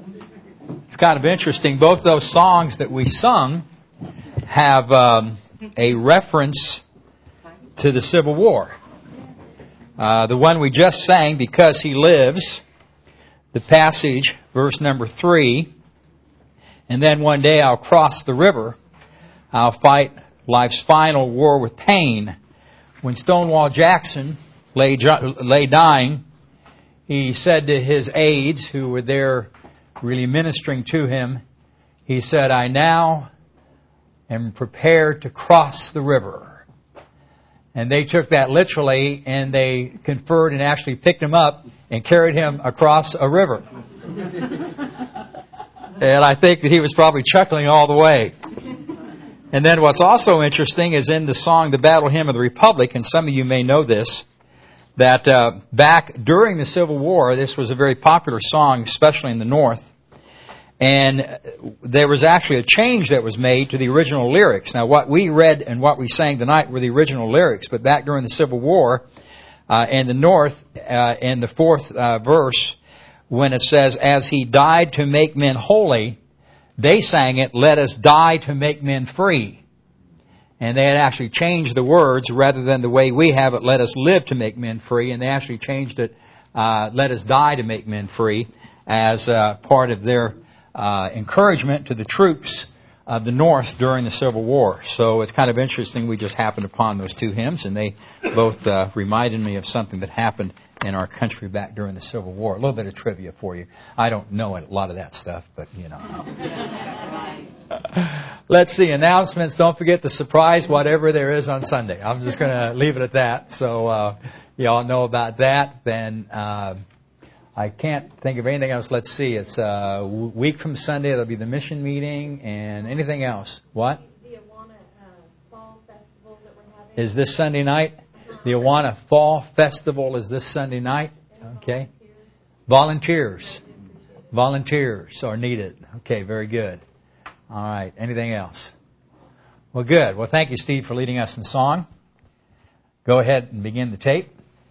It's kind of interesting. Both those songs that we sung have a reference to the Civil War. The one we just sang, Because He Lives, the passage, verse number 3, and then one day I'll cross the river, I'll fight life's final war with pain. When Stonewall Jackson lay dying, he said to his aides who were there really ministering to him, he said, I now am prepared to cross the river. And they took that literally, and they conferred and actually picked him up and carried him across a river. And I think that he was probably chuckling all the way. And then what's also interesting is in the song, The Battle Hymn of the Republic, and some of you may know this, that back during the Civil War, this was a very popular song, especially in the North. And there was actually a change that was made to the original lyrics. Now, what we read and what we sang tonight were the original lyrics, but back during the Civil War, in the North, in the fourth verse, when it says, as He died to make men holy, they sang it, let us die to make men free. And they had actually changed the words rather than the way we have it, let us live to make men free. And they actually changed it, let us die to make men free, as part of their encouragement to the troops of the North during the Civil War. So it's kind of interesting. We just happened upon those two hymns, and they both reminded me of something that happened in our country back during the Civil War. A little bit of trivia for you. I don't know a lot of that stuff, but you know. Let's see, announcements. Don't forget the surprise whatever there is on Sunday. I'm just going to leave it at that. So you all know about that. Then I can't think of anything else. Let's see. It's a week from Sunday. There'll be the mission meeting and anything else. What? The Awana Fall Festival that we're having. Is this Sunday night? The Awana Fall Festival is this Sunday night. Okay. Volunteers are needed. Okay, very good. All right. Anything else? Well, good. Well, thank you, Steve, for leading us in song. Go ahead and begin the tape.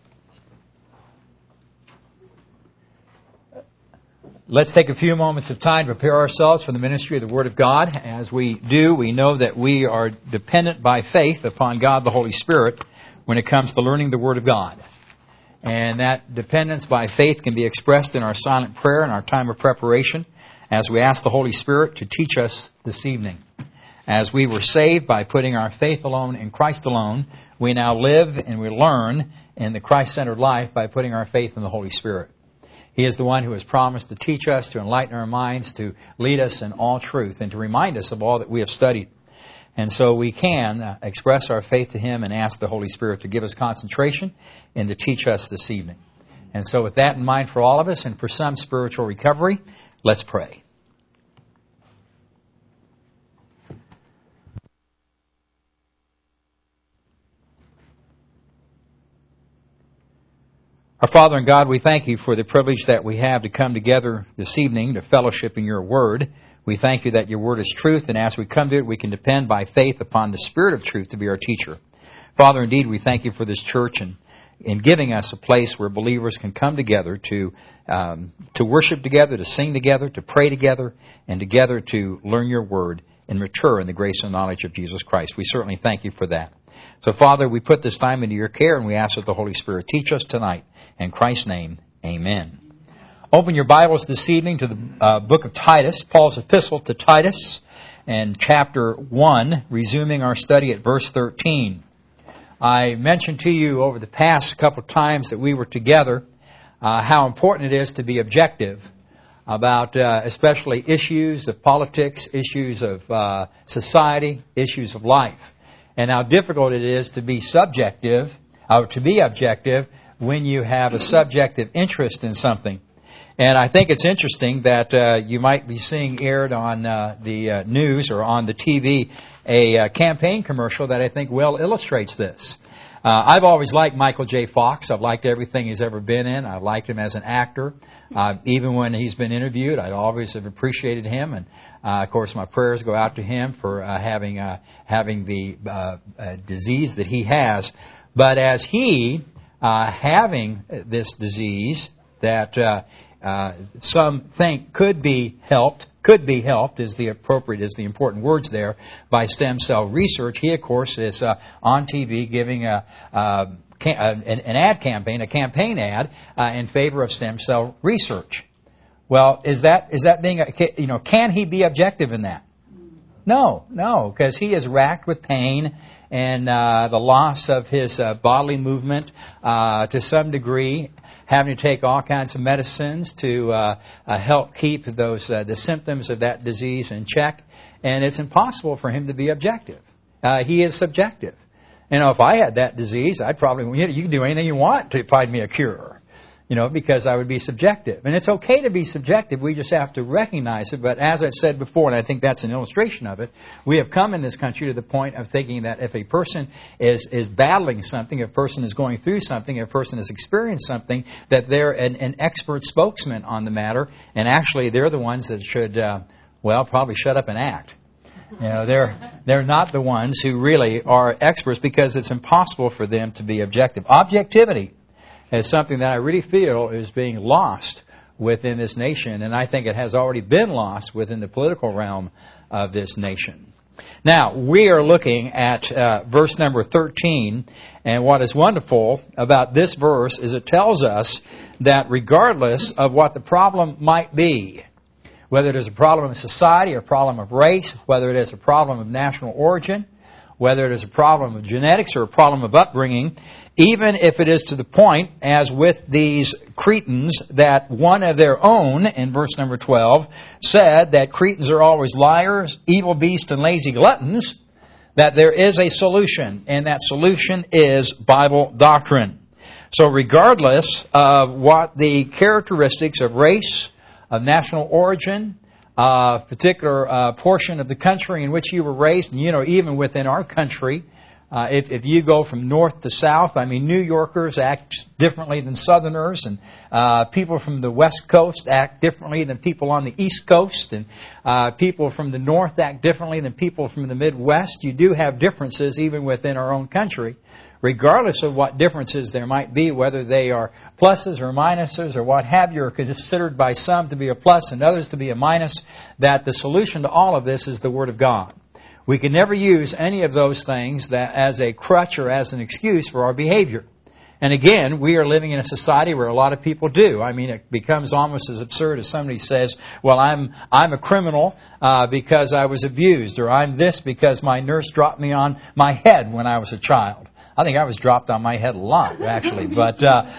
Let's take a few moments of time to prepare ourselves for the ministry of the Word of God. As we do, we know that we are dependent by faith upon God the Holy Spirit when it comes to learning the Word of God. And that dependence by faith can be expressed in our silent prayer and our time of preparation as we ask the Holy Spirit to teach us this evening. As we were saved by putting our faith alone in Christ alone, we now live and we learn in the Christ-centered life by putting our faith in the Holy Spirit. He is the one who has promised to teach us, to enlighten our minds, to lead us in all truth, and to remind us of all that we have studied. And so we can express our faith to Him and ask the Holy Spirit to give us concentration and to teach us this evening. And so with that in mind for all of us and for some spiritual recovery, let's pray. Our Father and God, we thank You for the privilege that we have to come together this evening to fellowship in Your Word. We thank You that Your Word is truth, and as we come to it, we can depend by faith upon the Spirit of truth to be our teacher. Father, indeed, we thank You for this church and in giving us a place where believers can come together to worship together, to sing together, to pray together, and together to learn Your Word and mature in the grace and knowledge of Jesus Christ. We certainly thank You for that. So, Father, we put this time into Your care, and we ask that the Holy Spirit teach us tonight. In Christ's name, amen. Open your Bibles this evening to the book of Titus, Paul's epistle to Titus, and chapter 1, resuming our study at verse 13. I mentioned to you over the past couple of times that we were together how important it is to be objective about especially issues of politics, issues of society, issues of life, and how difficult it is to be subjective, or to be objective when you have a subjective interest in something. And I think it's interesting that you might be seeing aired on the news or on the TV a campaign commercial that I think well illustrates this. I've always liked Michael J. Fox. I've liked everything he's ever been in. I've liked him as an actor. Even when he's been interviewed, I always have appreciated him. And, of course, my prayers go out to him for having the disease that he has. But as he having this disease that some think could be helped is the important words there, by stem cell research. He, of course, is on TV giving an ad campaign, a campaign ad in favor of stem cell research. Well, is that being, can he be objective in that? No, because he is racked with pain and the loss of his bodily movement to some degree, having to take all kinds of medicines to help keep the symptoms of that disease in check, and it's impossible for him to be objective. He is subjective. If I had that disease, I'd probably, you can do anything you want to find me a cure. Because I would be subjective. And it's okay to be subjective, we just have to recognize it. But as I've said before, and I think that's an illustration of it, we have come in this country to the point of thinking that if a person is battling something, if a person is going through something, if a person has experienced something, that they're an expert spokesman on the matter, and actually they're the ones that should, probably shut up and act. They're not the ones who really are experts, because it's impossible for them to be objective. Objectivity is something that I really feel is being lost within this nation, and I think it has already been lost within the political realm of this nation. Now, we are looking at verse number 13, and what is wonderful about this verse is it tells us that regardless of what the problem might be, whether it is a problem of society or a problem of race, whether it is a problem of national origin, whether it is a problem of genetics or a problem of upbringing, even if it is to the point, as with these Cretans, that one of their own, in verse number 12, said that Cretans are always liars, evil beasts, and lazy gluttons, that there is a solution, and that solution is Bible doctrine. So regardless of what the characteristics of race, of national origin, particular portion of the country in which you were raised, and even within our country, if you go from north to south, New Yorkers act differently than Southerners, and people from the West Coast act differently than people on the East Coast, and people from the North act differently than people from the Midwest. You do have differences even within our own country. Regardless of what differences there might be, whether they are pluses or minuses or what have you, are considered by some to be a plus and others to be a minus, that the solution to all of this is the Word of God. We can never use any of those things as a crutch or as an excuse for our behavior. And again, we are living in a society where a lot of people do. It becomes almost as absurd as somebody says, well, I'm a criminal because I was abused, or I'm this because my nurse dropped me on my head when I was a child. I think I was dropped on my head a lot, actually. But,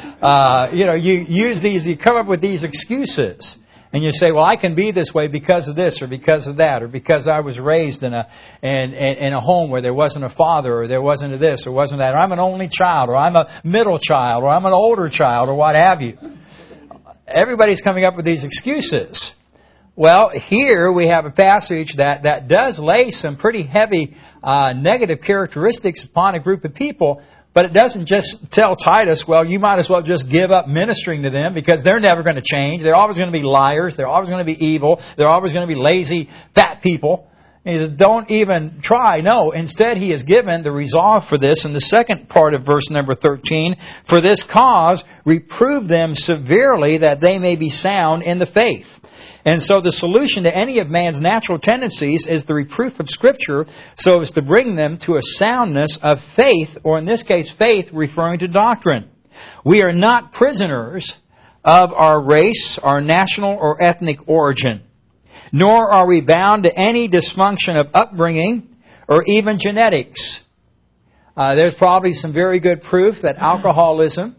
you come up with these excuses. And you say, well, I can be this way because of this or because of that, or because I was raised in a home where there wasn't a father, or there wasn't a this or wasn't that, or I'm an only child, or I'm a middle child, or I'm an older child, or what have you. Everybody's coming up with these excuses. Well, here we have a passage that does lay some pretty heavy negative characteristics upon a group of people. But it doesn't just tell Titus, well, you might as well just give up ministering to them because they're never going to change. They're always going to be liars. They're always going to be evil. They're always going to be lazy, fat people. And he says, don't even try. No, instead he has given the resolve for this in the second part of verse number 13. For this cause, reprove them severely that they may be sound in the faith. And so the solution to any of man's natural tendencies is the reproof of Scripture, so as to bring them to a soundness of faith, or in this case, faith referring to doctrine. We are not prisoners of our race, our national or ethnic origin, nor are we bound to any dysfunction of upbringing or even genetics. There's probably some very good proof that alcoholism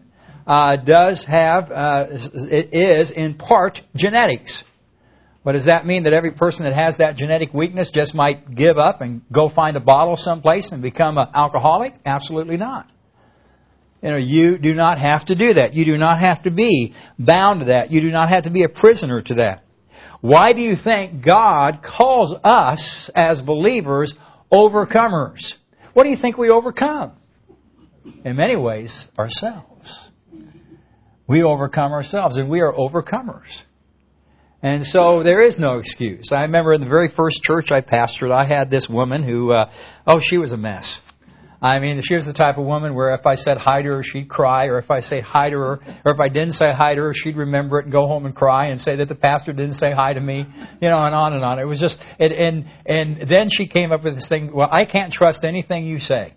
is in part genetics. But does that mean that every person that has that genetic weakness just might give up and go find a bottle someplace and become an alcoholic? Absolutely not. You do not have to do that. You do not have to be bound to that. You do not have to be a prisoner to that. Why do you think God calls us as believers overcomers? What do you think we overcome? In many ways, ourselves. We overcome ourselves, and we are overcomers. And so there is no excuse. I remember in the very first church I pastored, I had this woman who, she was a mess. I mean, she was the type of woman where if I said hi to her, she'd cry, or if I say hi to her, or if I didn't say hi to her, she'd remember it and go home and cry and say that the pastor didn't say hi to me, and on and on. It was just, and then she came up with this thing, well, I can't trust anything you say.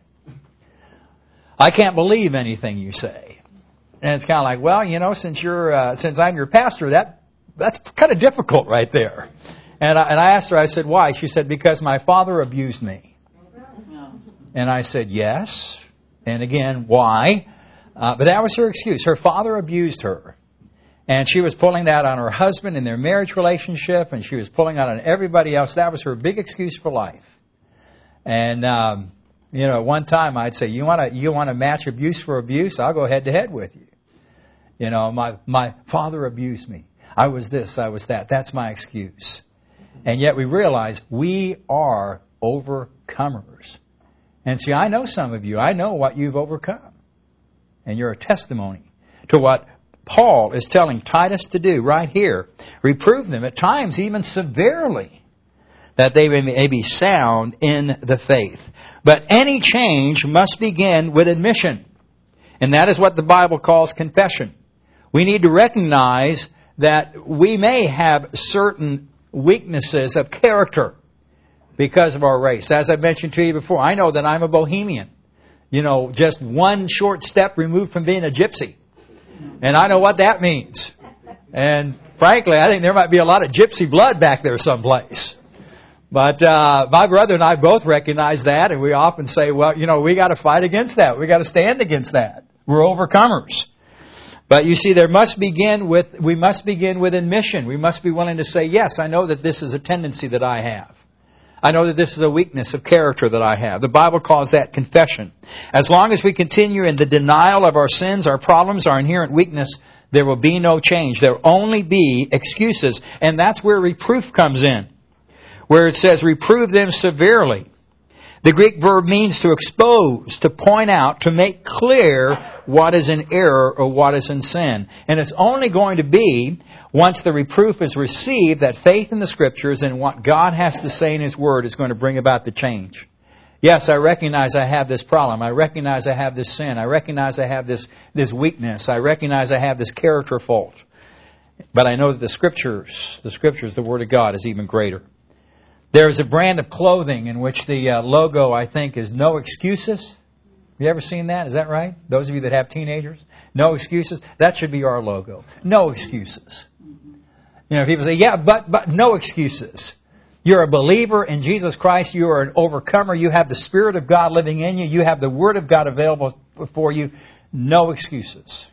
I can't believe anything you say. And it's kind of like, well, since I'm your pastor, that's kind of difficult right there. And I asked her, I said, why? She said, because my father abused me. And I said, yes. And again, why? But that was her excuse. Her father abused her. And she was pulling that on her husband in their marriage relationship, and she was pulling that on everybody else. That was her big excuse for life. And, one time I'd say, you want to match abuse for abuse? I'll go head to head with you. My father abused me. I was this, I was that. That's my excuse. And yet we realize we are overcomers. And see, I know some of you. I know what you've overcome. And you're a testimony to what Paul is telling Titus to do right here. Reprove them, at times even severely, that they may be sound in the faith. But any change must begin with admission. And that is what the Bible calls confession. We need to recognize that we may have certain weaknesses of character because of our race. As I mentioned to you before, I know that I'm a bohemian. Just one short step removed from being a gypsy. And I know what that means. And frankly, I think there might be a lot of gypsy blood back there someplace. But my brother and I both recognize that, and we often say, well, we got to fight against that. We got to stand against that. We're overcomers. But you see, we must begin with admission. We must be willing to say, yes, I know that this is a tendency that I have. I know that this is a weakness of character that I have. The Bible calls that confession. As long as we continue in the denial of our sins, our problems, our inherent weakness, there will be no change. There will only be excuses. And that's where reproof comes in, where it says, reprove them severely. The Greek verb means to expose, to point out, to make clear what is in error or what is in sin. And it's only going to be once the reproof is received that faith in the Scriptures and what God has to say in His Word is going to bring about the change. Yes, I recognize I have this problem. I recognize I have this sin. I recognize I have this weakness. I recognize I have this character fault. But I know that the Scriptures, the Word of God, is even greater. There is a brand of clothing in which the logo, I think, is no excuses. Have you ever seen that? Is that right? Those of you that have teenagers? No excuses. That should be our logo. No excuses. People say, yeah, but no excuses. You're a believer in Jesus Christ. You are an overcomer. You have the Spirit of God living in you. You have the Word of God available for you. No excuses.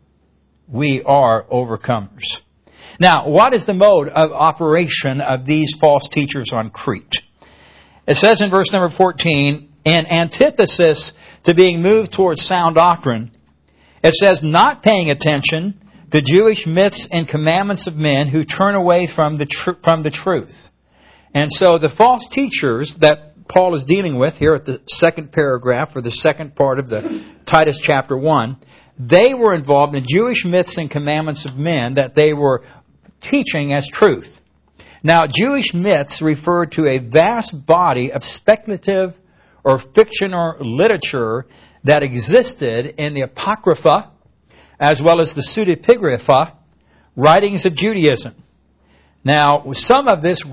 We are overcomers. Now, what is the mode of operation of these false teachers on Crete? It says in verse number 14, in antithesis to being moved towards sound doctrine, it says, not paying attention to Jewish myths and commandments of men who turn away from the truth. And so the false teachers that Paul is dealing with here at the second paragraph, or the second part of the Titus chapter 1, they were involved in Jewish myths and commandments of men that they were teaching as truth. Now, Jewish myths refer to a vast body of speculative or fictional literature that existed in the Apocrypha, as well as the Pseudepigrapha, writings of Judaism. Now, some of these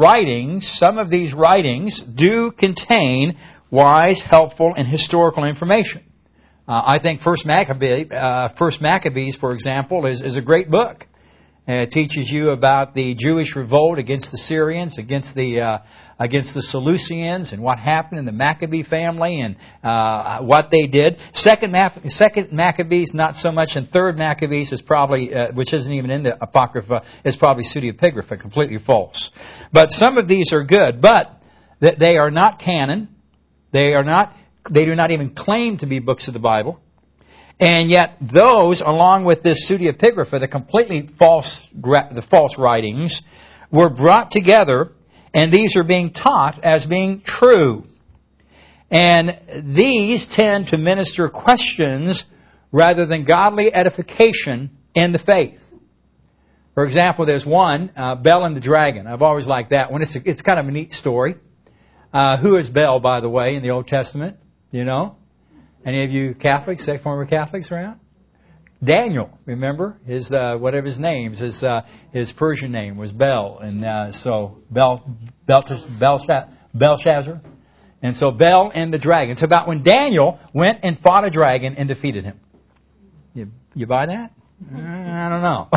writings do contain wise, helpful, and historical information. I think First Maccabees, for example, is a great book. It teaches you about the Jewish revolt against the Syrians, against the Seleucians, and what happened in the Maccabee family and what they did. Second Maccabees, not so much, and Third Maccabees is probably, which isn't even in the Apocrypha, is probably Pseudepigrapha, completely false. But some of these are good, but they are not canon. They do not even claim to be books of the Bible. And yet those, along with this Pseudepigrapha, the completely false writings, were brought together, and these are being taught as being true. And these tend to minister questions rather than godly edification in the faith. For example, there's one, Bel and the Dragon. I've always liked that one. It's kind of a neat story. Who is Bel, by the way, in the Old Testament? You know? Any of you Catholics, former Catholics around? Daniel, remember his whatever his name, his Persian name was Bel, and so Belshazzar, and so Bel and the dragon. It's about when Daniel went and fought a dragon and defeated him. You buy that? I don't know,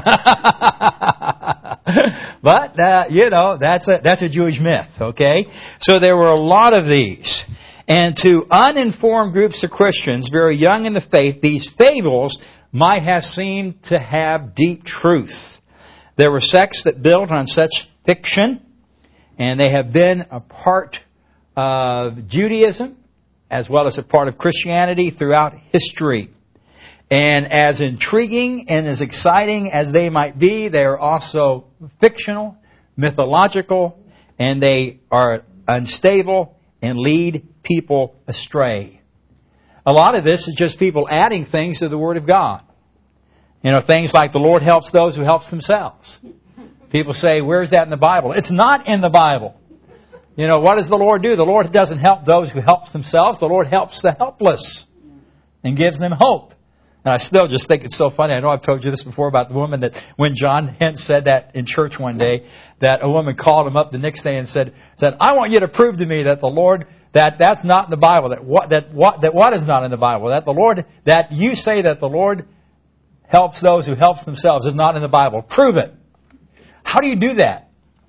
but that's a Jewish myth. Okay, so there were a lot of these, and to uninformed groups of Christians, very young in the faith, these fables might have seemed to have deep truth. There were sects that built on such fiction, and they have been a part of Judaism as well as a part of Christianity throughout history. And as intriguing and as exciting as they might be, they are also fictional, mythological, and they are unstable and lead people astray. A lot of this is just people adding things to the Word of God. Things like the Lord helps those who help themselves. People say, where's that in the Bible? It's not in the Bible. What does the Lord do? The Lord doesn't help those who help themselves. The Lord helps the helpless and gives them hope. And I still just think it's so funny. I know I've told you this before about the woman that when John Hent said that in church one day, that a woman called him up the next day and said, I want you to prove to me that the Lord, that's not in the Bible. That what is not in the Bible? That you say that the Lord helps those who help themselves is not in the Bible. Prove it. How do you do that?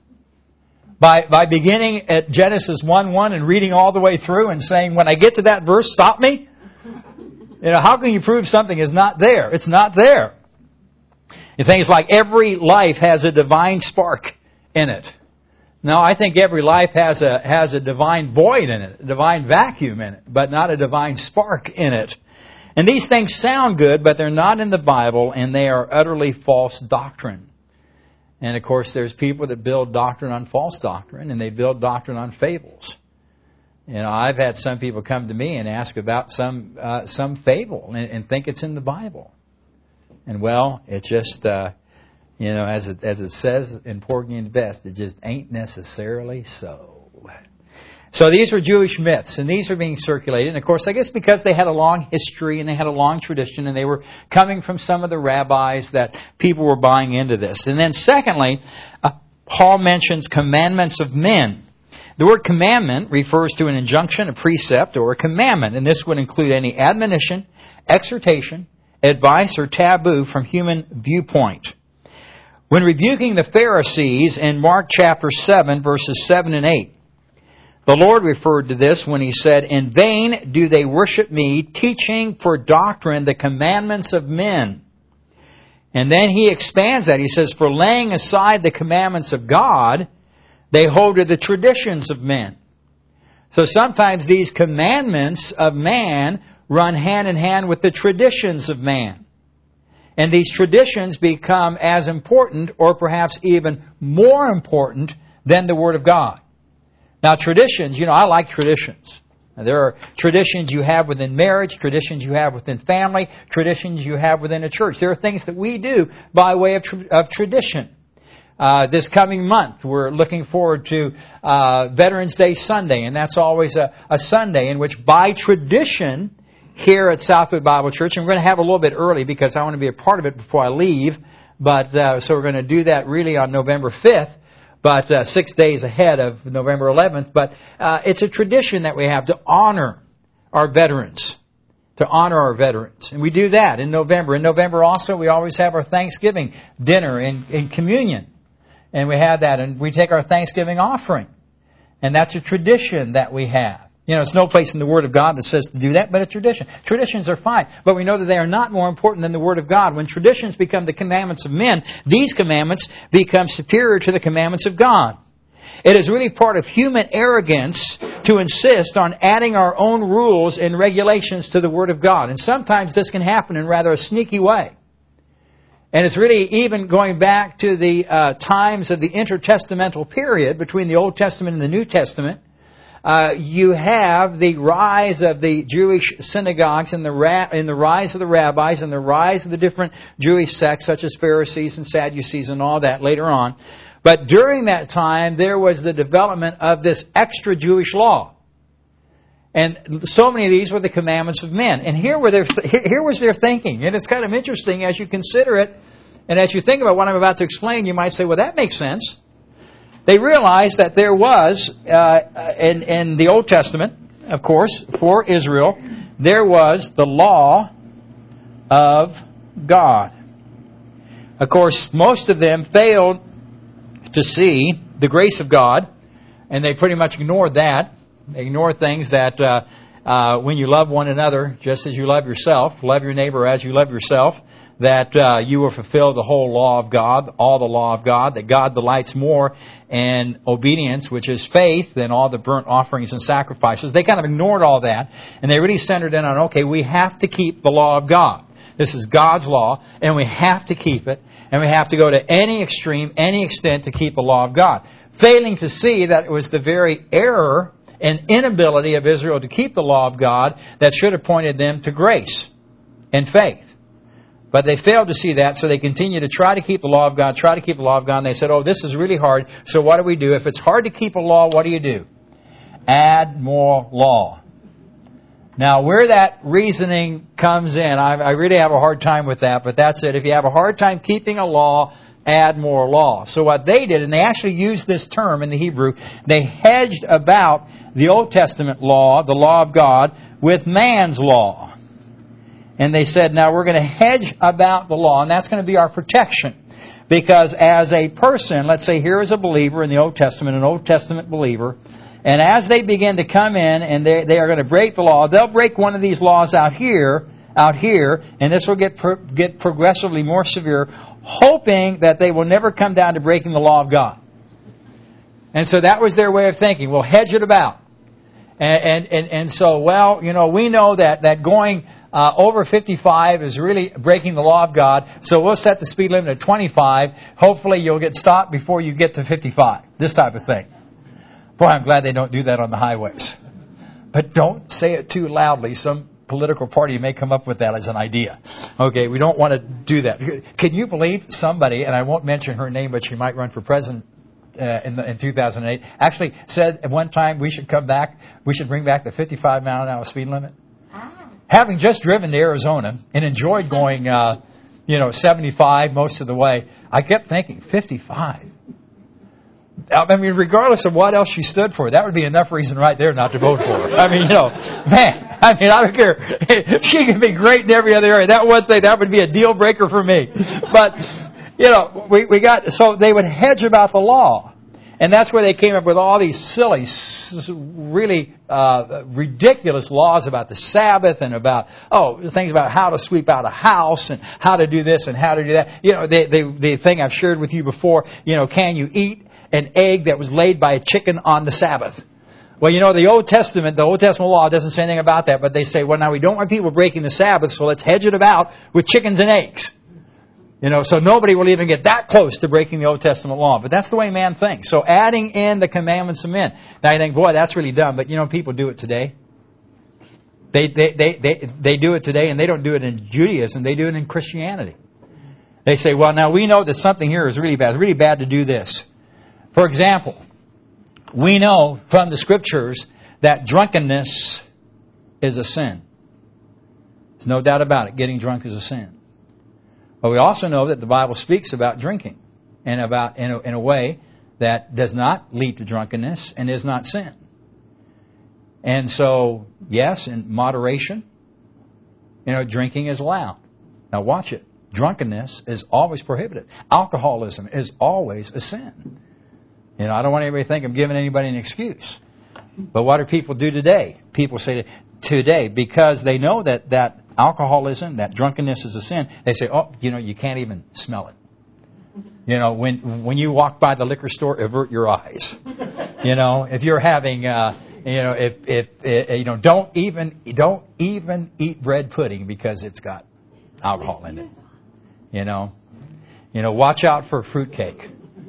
By beginning at Genesis 1:1 and reading all the way through and saying, when I get to that verse, stop me? How can you prove something is not there? It's not there. And things like every life has a divine spark in it. No, I think every life has a divine void in it, a divine vacuum in it, but not a divine spark in it. And these things sound good, but they're not in the Bible, and they are utterly false doctrine. And of course, there's people that build doctrine on false doctrine, and they build doctrine on fables. I've had some people come to me and ask about some fable and think it's in the Bible. And it just as it says in Porgy and Bess, it just ain't necessarily so. So these were Jewish myths, and these are being circulated. And of course, I guess because they had a long history and they had a long tradition, and they were coming from some of the rabbis, that people were buying into this. And then secondly, Paul mentions commandments of men. The word commandment refers to an injunction, a precept, or a commandment, and this would include any admonition, exhortation, advice, or taboo from human viewpoint. When rebuking the Pharisees in Mark chapter 7, verses 7 and 8, the Lord referred to this when He said, "In vain do they worship me, teaching for doctrine the commandments of men." And then He expands that. He says, "For laying aside the commandments of God, they hold to the traditions of men." So sometimes these commandments of man run hand in hand with the traditions of man. And these traditions become as important, or perhaps even more important, than the Word of God. Now traditions, I like traditions. Now, there are traditions you have within marriage, traditions you have within family, traditions you have within a church. There are things that we do by way of tradition. This coming month, we're looking forward to Veterans Day Sunday, and that's always a Sunday in which, by tradition, here at Southwood Bible Church, and we're going to have a little bit early because I want to be a part of it before I leave, so we're going to do that really on November 5th, but 6 days ahead of November 11th. But it's a tradition that we have to honor our veterans. And we do that in November. In November also, we always have our Thanksgiving dinner and communion. And we have that, and we take our Thanksgiving offering. And that's a tradition that we have. It's no place in the Word of God that says to do that, but a tradition. Traditions are fine, but we know that they are not more important than the Word of God. When traditions become the commandments of men, these commandments become superior to the commandments of God. It is really part of human arrogance to insist on adding our own rules and regulations to the Word of God. And sometimes this can happen in rather a sneaky way. And it's really even going back to the times of the intertestamental period between the Old Testament and the New Testament. You have the rise of the Jewish synagogues and the rise of the rabbis and the rise of the different Jewish sects such as Pharisees and Sadducees and all that later on. But during that time, there was the development of this extra Jewish law. And so many of these were the commandments of men. And here was their thinking. And it's kind of interesting as you consider it, and as you think about what I'm about to explain, you might say, well, that makes sense. They realized that there was, in the Old Testament, of course, for Israel, there was the law of God. Of course, most of them failed to see the grace of God, and they pretty much ignored that. They ignored things that when you love one another, just as you love yourself, love your neighbor as you love yourself, that you will fulfill the whole law of God, all the law of God, that God delights more in obedience, which is faith, than all the burnt offerings and sacrifices. They kind of ignored all that, and they really centered in on, okay, we have to keep the law of God. This is God's law, and we have to keep it, and we have to go to any extreme, any extent to keep the law of God. Failing to see that it was the very error and inability of Israel to keep the law of God that should have pointed them to grace and faith. But they failed to see that, so they continued to try to keep the law of God, and they said, oh, this is really hard, so what do we do? If it's hard to keep a law, what do? Add more law. Now, where that reasoning comes in, I really have a hard time with that, but that's it. If you have a hard time keeping a law, add more law. So what they did, and they actually used this term in the Hebrew, they hedged about the Old Testament law, the law of God, with man's law. And they said, now we're going to hedge about the law, and that's going to be our protection. Because as a person, let's say here is a believer in the Old Testament, an Old Testament believer, and as they begin to come in and they are going to break the law, they'll break one of these laws out here, and this will get progressively more severe, hoping that they will never come down to breaking the law of God. And so that was their way of thinking. We'll hedge it about. And so, well, you know, we know that going over 55 is really breaking the law of God, so we'll set the speed limit at 25. Hopefully you'll get stopped before you get to 55. This type of thing. Boy, I'm glad they don't do that on the highways. But don't say it too loudly. Some political party may come up with that as an idea. Okay, we don't want to do that. Can you believe somebody, and I won't mention her name, but she might run for president in 2008, actually said at one time we should bring back the 55 mile an hour speed limit? Having just driven to Arizona and enjoyed going, 75 most of the way, I kept thinking, 55. I mean, regardless of what else she stood for, that would be enough reason right there not to vote for her. I mean, I don't care. She can be great in every other area. That one thing, that would be a deal breaker for me. But, so they would hedge about the law. And that's where they came up with all these silly, really ridiculous laws about the Sabbath and about, things about how to sweep out a house and how to do this and how to do that. You know, the thing I've shared with you before, can you eat an egg that was laid by a chicken on the Sabbath? Well, the Old Testament law doesn't say anything about that, but they say, well, now we don't want people breaking the Sabbath, so let's hedge it about with chickens and eggs. So nobody will even get that close to breaking the Old Testament law. But that's the way man thinks. So adding in the commandments of men. Now you think, boy, that's really dumb. But people do it today. They do it today, and they don't do it in Judaism. They do it in Christianity. They say, well, now we know that something here is really bad. It's really bad to do this. For example, we know from the Scriptures that drunkenness is a sin. There's no doubt about it. Getting drunk is a sin. But we also know that the Bible speaks about drinking and about in a way that does not lead to drunkenness and is not sin. And so, yes, in moderation, drinking is allowed. Now watch it. Drunkenness is always prohibited. Alcoholism is always a sin. I don't want anybody to think I'm giving anybody an excuse. But what do people do today? People say today, because they know that alcoholism, that drunkenness is a sin, they say, you can't even smell it. When you walk by the liquor store, avert your eyes. If you're having, don't even eat bread pudding because it's got alcohol in it. Watch out for fruitcake.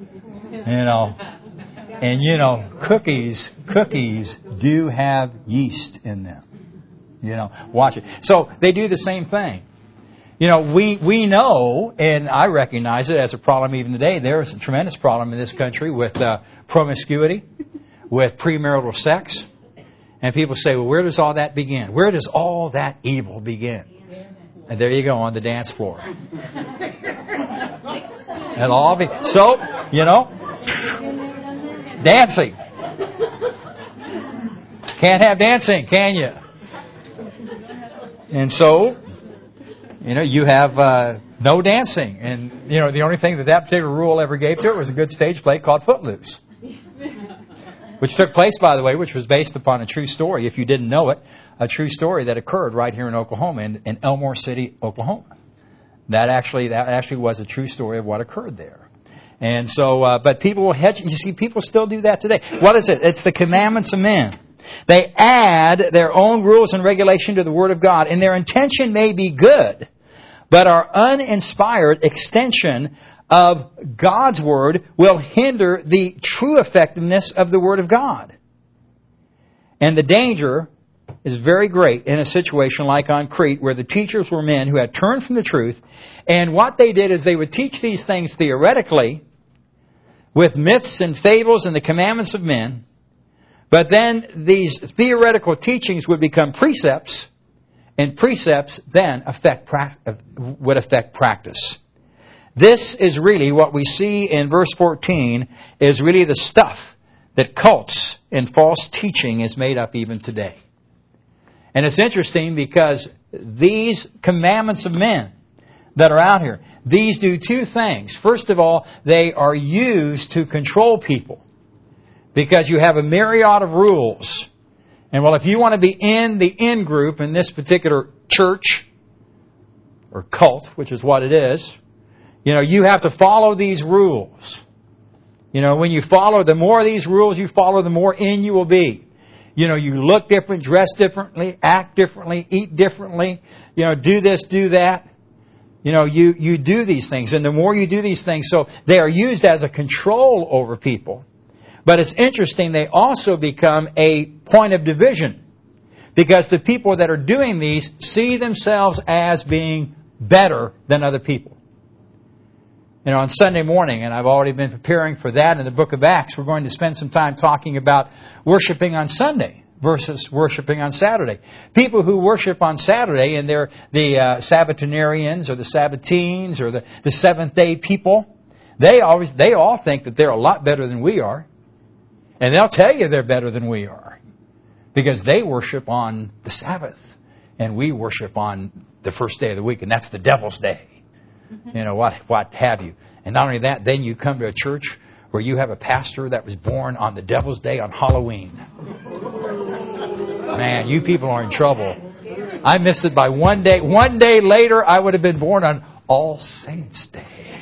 And cookies do have yeast in them. Watch it. So they do the same thing. We know, and I recognize it as a problem even today. There is a tremendous problem in this country with promiscuity, with premarital sex. And people say, well, where does all that begin? Where does all that evil begin? And there you go, on the dance floor. And all so, dancing. Can't have dancing, can you? And so, you have no dancing. And, the only thing that particular rule ever gave to it was a good stage play called Footloose. Which took place, by the way, which was based upon a true story, if you didn't know it, a true story that occurred right here in Oklahoma, in Elmore City, Oklahoma. That actually was a true story of what occurred there. And so, but people will hedge. You see, people still do that today. What is it? It's the commandments of men. They add their own rules and regulation to the Word of God, and their intention may be good, but our uninspired extension of God's Word will hinder the true effectiveness of the Word of God. And the danger is very great in a situation like on Crete, where the teachers were men who had turned from the truth, and what they did is they would teach these things theoretically with myths and fables and the commandments of men, but then these theoretical teachings would become precepts, and precepts then would affect practice. This is really what we see in verse 14 is really the stuff that cults and false teaching is made up even today. And it's interesting because these commandments of men that are out here, these do two things. First of all, they are used to control people because you have a myriad of rules. And well, if you want to be in the in group in this particular church or cult, which is what it is, you have to follow these rules. When you follow, the more of these rules you follow, the more in you will be. You look different, dress differently, act differently, eat differently, do this, do that. You do these things. And the more you do these things, so they are used as a control over people. But it's interesting, they also become a point of division. Because the people that are doing these see themselves as being better than other people. On Sunday morning, and I've already been preparing for that in the book of Acts, we're going to spend some time talking about worshiping on Sunday versus worshiping on Saturday. People who worship on Saturday, and they're the Sabbatarians or the Sabbatines or the Seventh-day people, they all think that they're a lot better than we are. And they'll tell you they're better than we are. Because they worship on the Sabbath. And we worship on the first day of the week, and that's the devil's day. What have you. And not only that, then you come to a church where you have a pastor that was born on the devil's day on Halloween. Man, you people are in trouble. I missed it by one day. One day later, I would have been born on All Saints' Day.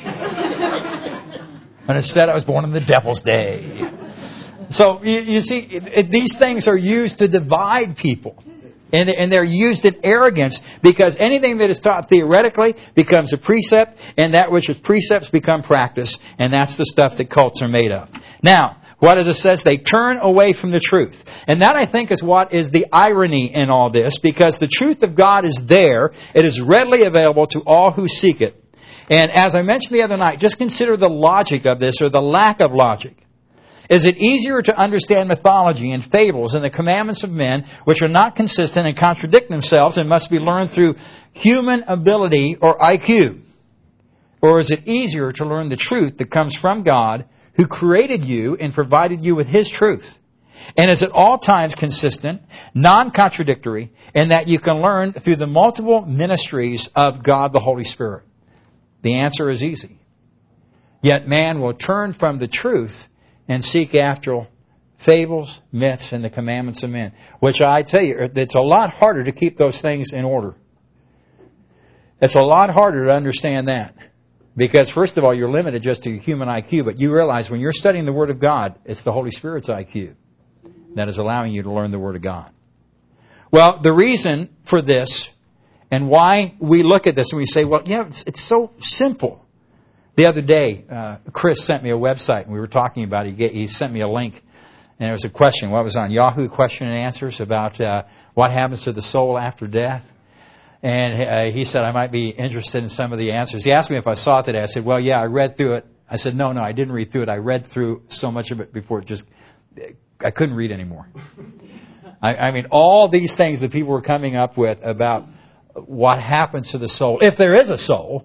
And instead, I was born on the devil's day. So, you see, these things are used to divide people. And they're used in arrogance because anything that is taught theoretically becomes a precept, and that which is precepts become practice, and that's the stuff that cults are made of. Now, what does it say? They turn away from the truth. And that, I think, is what is the irony in all this, because the truth of God is there. It is readily available to all who seek it. And as I mentioned the other night, just consider the logic of this, or the lack of logic. Is it easier to understand mythology and fables and the commandments of men, which are not consistent and contradict themselves and must be learned through human ability or IQ? Or is it easier to learn the truth that comes from God, who created you and provided you with His truth? And is at all times consistent, non-contradictory, and that you can learn through the multiple ministries of God the Holy Spirit? The answer is easy. Yet man will turn from the truth and seek after fables, myths, and the commandments of men. Which I tell you, it's a lot harder to keep those things in order. It's a lot harder to understand that. Because first of all, you're limited just to human IQ, but you realize when you're studying the Word of God, it's the Holy Spirit's IQ that is allowing you to learn the Word of God. Well, the reason for this and why we look at this and we say, well, yeah, it's so simple. The other day, Chris sent me a website, and we were talking about it. He sent me a link, and there was a question. What was on Yahoo Question and Answers about what happens to the soul after death. And he said I might be interested in some of the answers. He asked me if I saw it today. I said, well, yeah, I read through it. I said, no, I didn't read through it. I read through so much of it before I couldn't read anymore. I mean, all these things that people were coming up with about what happens to the soul, if there is a soul,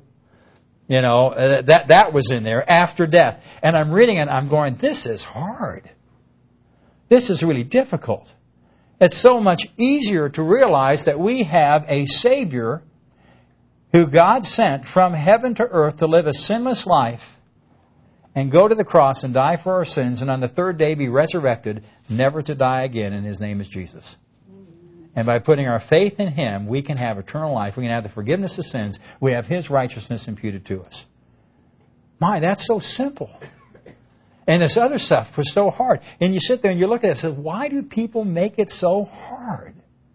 that was in there after death. And I'm reading it and I'm going, this is hard. This is really difficult. It's so much easier to realize that we have a Savior who God sent from heaven to earth to live a sinless life and go to the cross and die for our sins and on the third day be resurrected, never to die again, and His name is Jesus. And by putting our faith in Him, we can have eternal life. We can have the forgiveness of sins. We have His righteousness imputed to us. My, that's so simple. And this other stuff was so hard. And you sit there and you look at it and say, why do people make it so hard?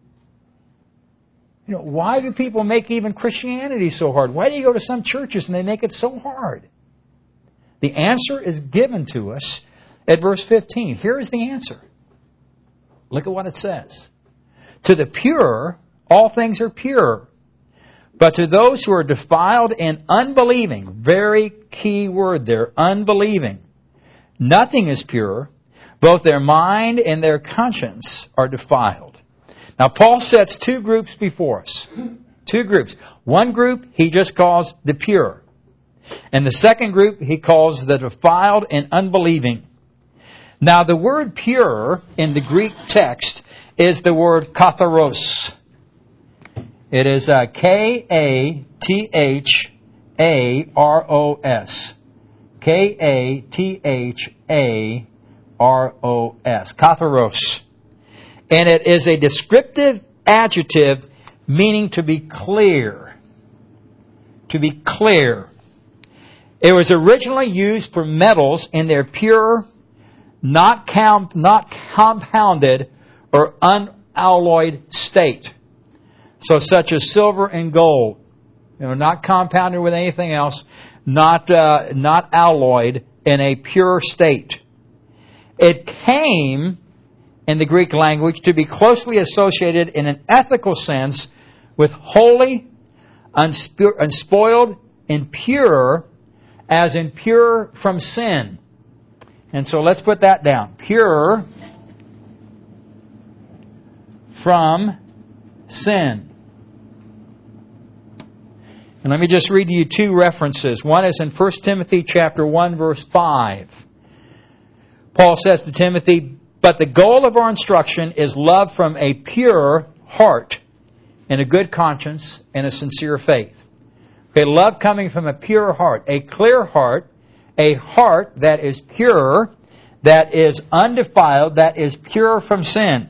Why do people make even Christianity so hard? Why do you go to some churches and they make it so hard? The answer is given to us at verse 15. Here is the answer. Look at what it says. To the pure, all things are pure. But to those who are defiled and unbelieving, very key word there, unbelieving, nothing is pure. Both their mind and their conscience are defiled. Now, Paul sets two groups before us. Two groups. One group he just calls the pure. And the second group he calls the defiled and unbelieving. Now, the word pure in the Greek text is the word katharos. It is K-A-T-H-A-R-O-S. K-A-T-H-A-R-O-S. Katharos. And it is a descriptive adjective meaning to be clear. To be clear. It was originally used for metals in their pure, not compounded, or unalloyed state. So such as silver and gold. Not compounded with anything else. Not alloyed in a pure state. It came in the Greek language to be closely associated in an ethical sense with holy, unspoiled, and pure, as in pure from sin. And so let's put that down. Pure from sin. And let me just read to you two references. One is in 1 Timothy chapter 1, verse 5. Paul says to Timothy, but the goal of our instruction is love from a pure heart and a good conscience and a sincere faith. Okay, love coming from a pure heart, a clear heart, a heart that is pure, that is undefiled, that is pure from sin.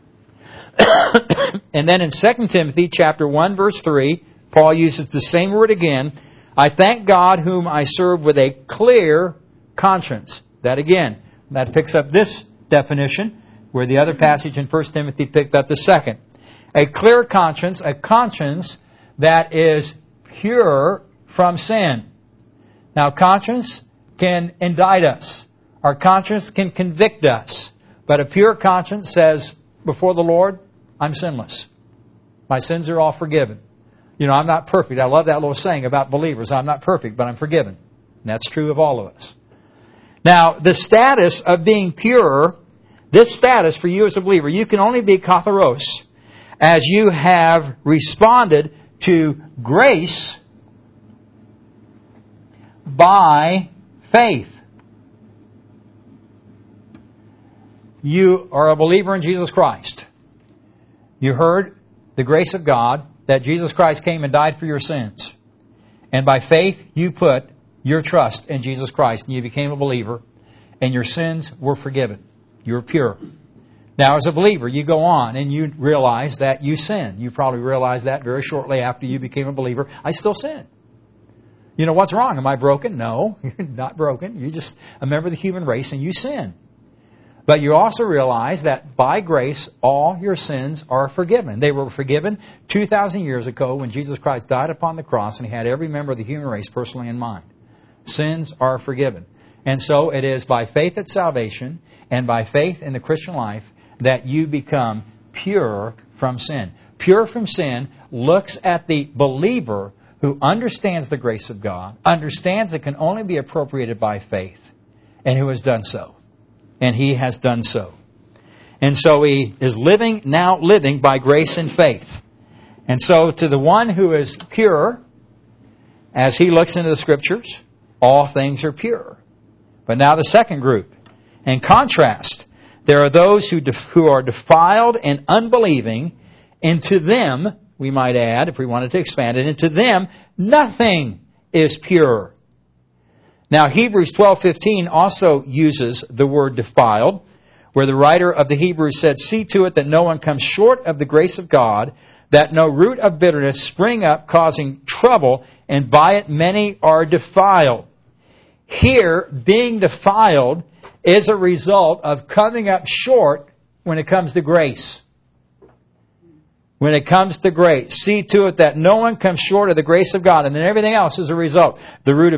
And then in 2 Timothy chapter 1, verse 3, Paul uses the same word again. I thank God whom I serve with a clear conscience. That again, that picks up this definition, where the other passage in 1 Timothy picked up the second. A clear conscience, a conscience that is pure from sin. Now, conscience can indict us. Our conscience can convict us. But a pure conscience says, before the Lord, I'm sinless. My sins are all forgiven. I'm not perfect. I love that little saying about believers. I'm not perfect, but I'm forgiven. And that's true of all of us. Now, the status of being pure, this status for you as a believer, you can only be katharos as you have responded to grace by faith. You are a believer in Jesus Christ. You heard the grace of God, that Jesus Christ came and died for your sins. And by faith, you put your trust in Jesus Christ, and you became a believer, and your sins were forgiven. You were pure. Now, as a believer, you go on and you realize that you sin. You probably realized that very shortly after you became a believer. I still sin. What's wrong? Am I broken? No, you're not broken. You're just a member of the human race, and you sin. But you also realize that by grace, all your sins are forgiven. They were forgiven 2,000 years ago when Jesus Christ died upon the cross and He had every member of the human race personally in mind. Sins are forgiven. And so it is by faith at salvation and by faith in the Christian life that you become pure from sin. Pure from sin looks at the believer who understands the grace of God, understands it can only be appropriated by faith, and who has done so. And he has done so. And so he is living by grace and faith. And so to the one who is pure, as he looks into the Scriptures, all things are pure. But now the second group. In contrast, there are those who are defiled and unbelieving, and to them, we might add, if we wanted to expand it, and to them, nothing is pure. Now Hebrews 12:15 also uses the word defiled, where the writer of the Hebrews said, "See to it that no one comes short of the grace of God, that no root of bitterness spring up, causing trouble, and by it many are defiled." Here, being defiled is a result of coming up short when it comes to grace. When it comes to grace, see to it that no one comes short of the grace of God, and then everything else is a result. The root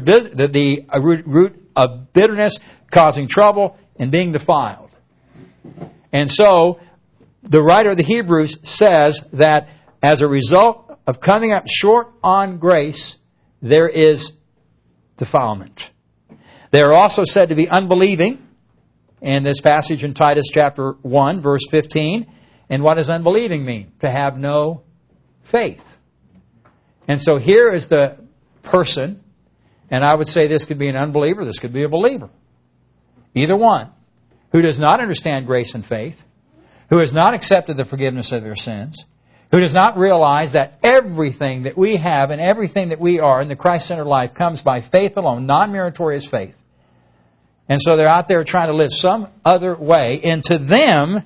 of bitterness causing trouble and being defiled. And so, the writer of the Hebrews says that as a result of coming up short on grace, there is defilement. They are also said to be unbelieving in this passage in Titus chapter 1, verse 15. And what does unbelieving mean? To have no faith. And so here is the person, and I would say this could be an unbeliever, this could be a believer. Either one, who does not understand grace and faith, who has not accepted the forgiveness of their sins, who does not realize that everything that we have and everything that we are in the Christ-centered life comes by faith alone, non-meritorious faith. And so they're out there trying to live some other way. And to them,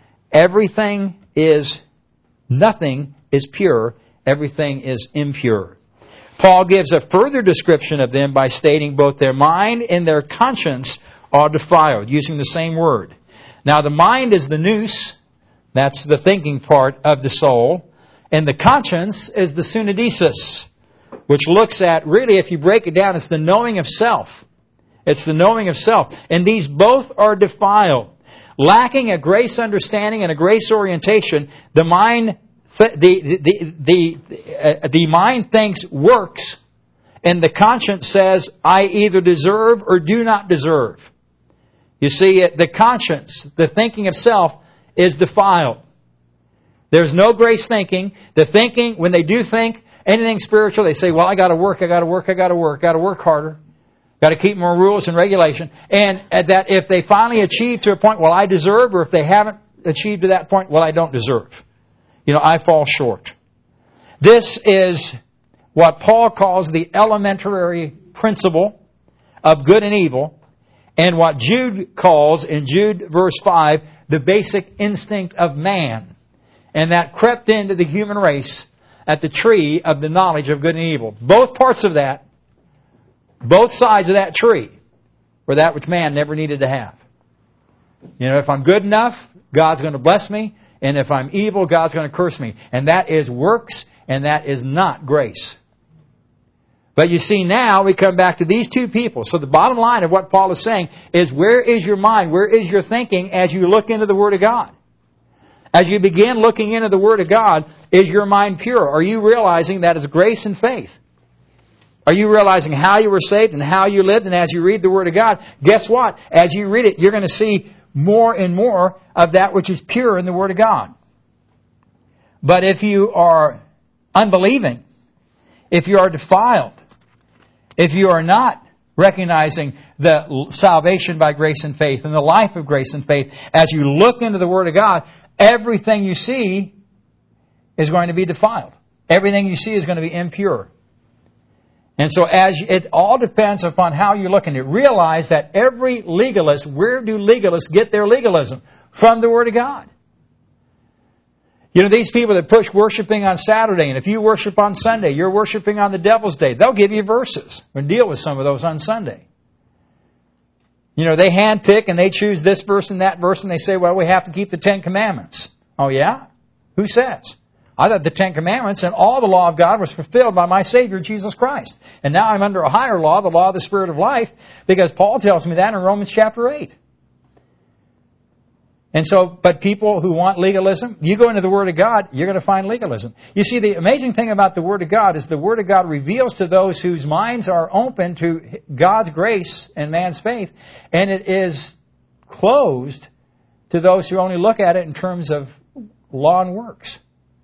nothing is pure, everything is impure. Paul gives a further description of them by stating both their mind and their conscience are defiled, using the same word. Now the mind is the nous, that's the thinking part of the soul, and the conscience is the synderesis, which looks at, really if you break it down, it's the knowing of self. It's the knowing of self. And these both are defiled. Lacking a grace understanding and a grace orientation, the mind thinks works, and the conscience says, I either deserve or do not deserve. You see, the conscience, the thinking of self, is defiled. There's no grace thinking. The thinking, when they do think anything spiritual, they say, well, I got to work harder. Got to keep more rules and regulation. And that if they finally achieve to a point, well, I deserve, or if they haven't achieved to that point, well, I don't deserve. I fall short. This is what Paul calls the elementary principle of good and evil, and what Jude calls, in Jude verse 5, the basic instinct of man. And that crept into the human race at the tree of the knowledge of good and evil. Both parts of that, both sides of that tree, were that which man never needed to have. If I'm good enough, God's going to bless me. And if I'm evil, God's going to curse me. And that is works, and that is not grace. But you see, now we come back to these two people. So the bottom line of what Paul is saying is, where is your mind? Where is your thinking as you look into the Word of God? As you begin looking into the Word of God, is your mind pure? Are you realizing that it's grace and faith? Are you realizing how you were saved and how you lived? And as you read the Word of God, guess what? As you read it, you're going to see more and more of that which is pure in the Word of God. But if you are unbelieving, if you are defiled, if you are not recognizing the salvation by grace and faith and the life of grace and faith, as you look into the Word of God, everything you see is going to be defiled. Everything you see is going to be impure. And so it all depends upon how you look at it. Realize that every legalist, where do legalists get their legalism? From the Word of God. These people that push worshiping on Saturday, and if you worship on Sunday, you're worshiping on the devil's day. They'll give you verses and deal with some of those on Sunday. They handpick and they choose this verse and that verse, and they say, well, we have to keep the Ten Commandments. Oh, yeah? Who says? I thought the Ten Commandments and all the law of God was fulfilled by my Savior, Jesus Christ. And now I'm under a higher law, the law of the Spirit of life, because Paul tells me that in Romans chapter 8. And so, but people who want legalism, you go into the Word of God, you're going to find legalism. You see, the amazing thing about the Word of God is the Word of God reveals to those whose minds are open to God's grace and man's faith, and it is closed to those who only look at it in terms of law and works.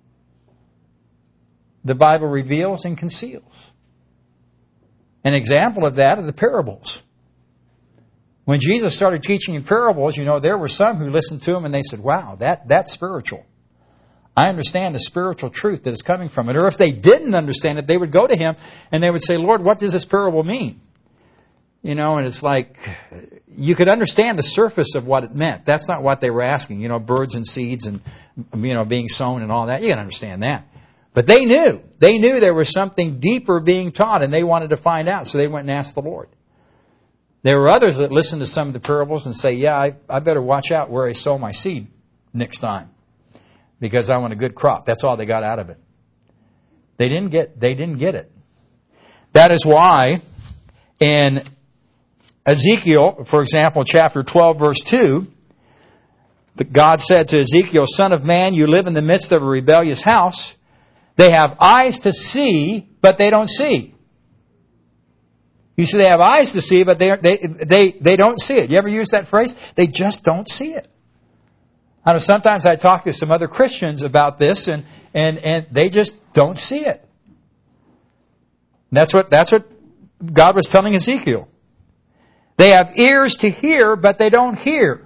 The Bible reveals and conceals. An example of that are the parables. When Jesus started teaching in parables, there were some who listened to him and they said, wow, that's spiritual. I understand the spiritual truth that is coming from it. Or if they didn't understand it, they would go to him and they would say, Lord, what does this parable mean? And it's like, you could understand the surface of what it meant. That's not what they were asking. Birds and seeds and, being sown and all that. You can understand that. But they knew. They knew there was something deeper being taught and they wanted to find out. So they went and asked the Lord. There were others that listened to some of the parables and say, yeah, I better watch out where I sow my seed next time, because I want a good crop. That's all they got out of it. They didn't get it. That is why in Ezekiel, for example, chapter 12, verse 2, God said to Ezekiel, Son of man, you live in the midst of a rebellious house. They have eyes to see, but they don't see. You see, they have eyes to see, but they don't see it. You ever use that phrase? They just don't see it. I know sometimes I talk to some other Christians about this, and they just don't see it. That's what God was telling Ezekiel. They have ears to hear, but they don't hear.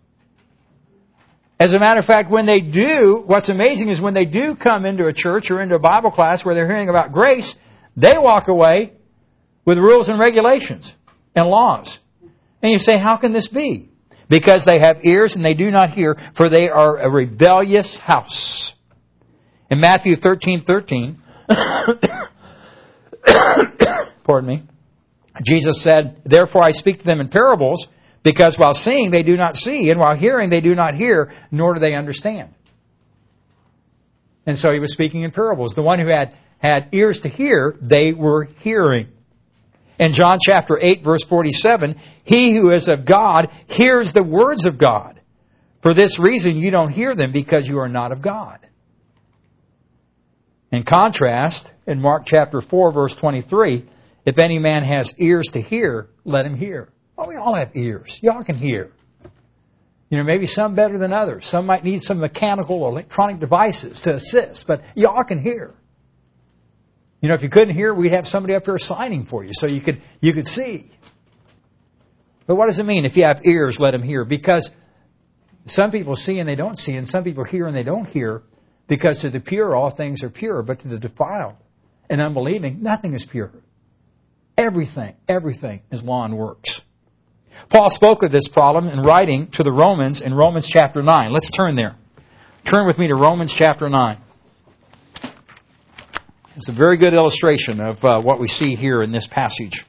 As a matter of fact, when they do, what's amazing is when they do come into a church or into a Bible class where they're hearing about grace, they walk away with rules and regulations and laws. And you say, how can this be? Because they have ears and they do not hear, for they are a rebellious house. In Matthew 13:13, pardon me, Jesus said, therefore I speak to them in parables, because while seeing they do not see, and while hearing they do not hear, nor do they understand. And so he was speaking in parables. The one who had ears to hear, they were hearing. In John chapter 8, verse 47, he who is of God hears the words of God. For this reason you don't hear them, because you are not of God. In contrast, in Mark chapter 4, verse 23, if any man has ears to hear, let him hear. Oh, we all have ears. Y'all can hear. Maybe some better than others. Some might need some mechanical or electronic devices to assist, but y'all can hear. If you couldn't hear, we'd have somebody up here signing for you so you could see. But what does it mean? If you have ears, let them hear. Because some people see and they don't see, and some people hear and they don't hear. Because to the pure, all things are pure, but to the defiled and unbelieving, nothing is pure. Everything is law and works. Paul spoke of this problem in writing to the Romans in Romans chapter 9. Let's turn there. Turn with me to Romans chapter 9. It's a very good illustration of what we see here in this passage.